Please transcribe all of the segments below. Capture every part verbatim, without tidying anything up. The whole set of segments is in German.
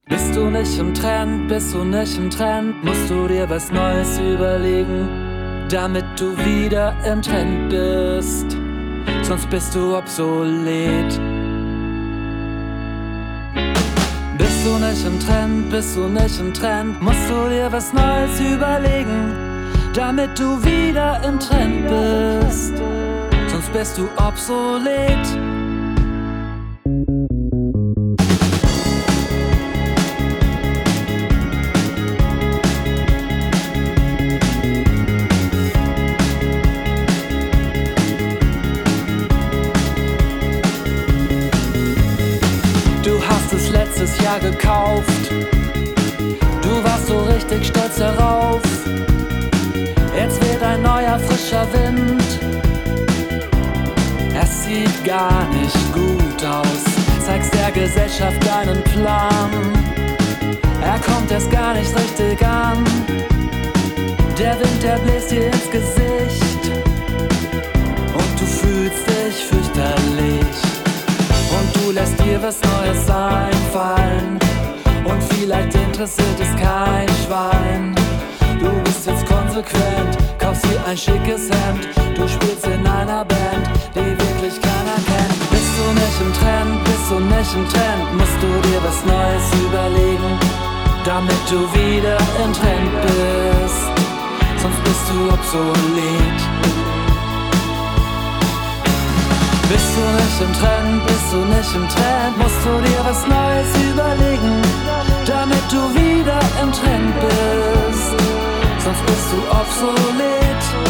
Bist du nicht im Trend, bist du nicht im Trend, musst du dir was Neues überlegen, damit du wieder im Trend bist, sonst bist du obsolet. Bist du nicht im Trend, bist du nicht im Trend, musst du dir was Neues überlegen, damit du wieder im Trend bist, sonst bist du obsolet. Du hast es letztes Jahr gekauft, du warst so richtig stolz darauf. Jetzt weht ein neuer frischer Wind, es sieht gar nicht gut aus. Zeigst der Gesellschaft deinen Plan, er kommt erst gar nicht richtig an. Der Wind, der bläst dir ins Gesicht und du fühlst dich fürchterlich. Und du lässt dir was Neues einfallen und vielleicht interessiert es kein Schwein. Du bist jetzt konsequent, kaufst dir ein schickes Hemd, du spielst in einer Band, die wirklich keiner kennt. Bist du nicht im Trend, bist du nicht im Trend, musst du dir was Neues überlegen, damit du wieder im Trend bist, sonst bist du obsolet. Bist du nicht im Trend, bist du nicht im Trend, musst du dir was Neues überlegen, damit du wieder im Trend bist, sonst bist du obsolet.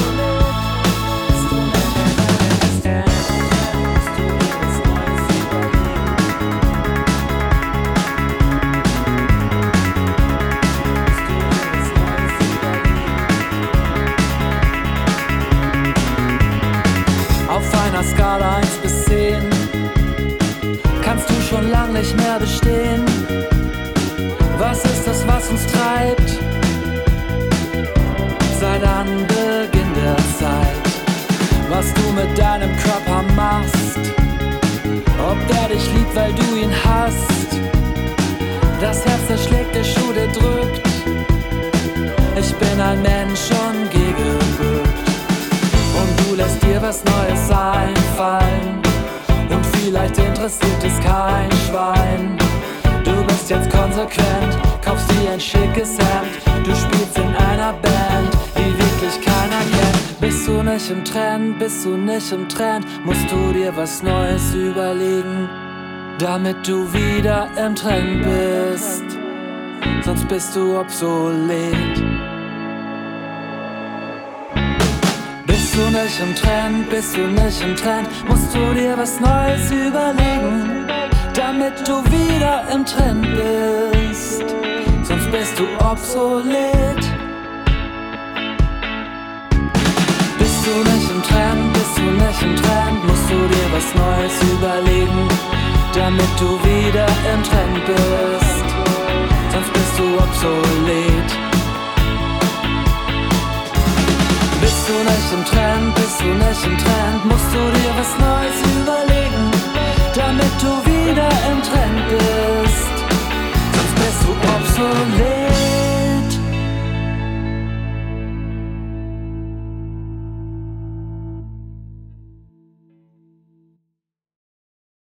Auf einer Skala eins bis zehn kannst du schon lang nicht mehr bestehen. Was ist das, was uns treibt? Seit Anbeginn der Zeit, was du mit deinem Körper machst, ob der dich liebt, weil du ihn hast. Das Herz, das schlägt, der Schuh, der drückt. Ich bin ein Mensch ungegebückt. Und du lässt dir was Neues einfallen und vielleicht interessiert es kein Schwein. Du bist jetzt konsequent, kaufst dir ein schickes Hemd, du spielst in einer Band, die wirklich keiner kennt. Bist du nicht im Trend, bist du nicht im Trend, musst du dir was Neues überlegen, damit du wieder im Trend bist, sonst bist du obsolet. Bist du nicht im Trend, bist du nicht im Trend, musst du dir was Neues überlegen, damit du wieder im Trend bist, sonst bist du obsolet. Bist du nicht im Trend, bist du nicht im Trend, musst du dir was Neues überlegen, damit du wieder im Trend bist, sonst bist du obsolet. Bist du nicht im Trend, bist du nicht im Trend, musst du dir was Neues überlegen, damit du wieder im Trend bist, sonst bist du obsolet.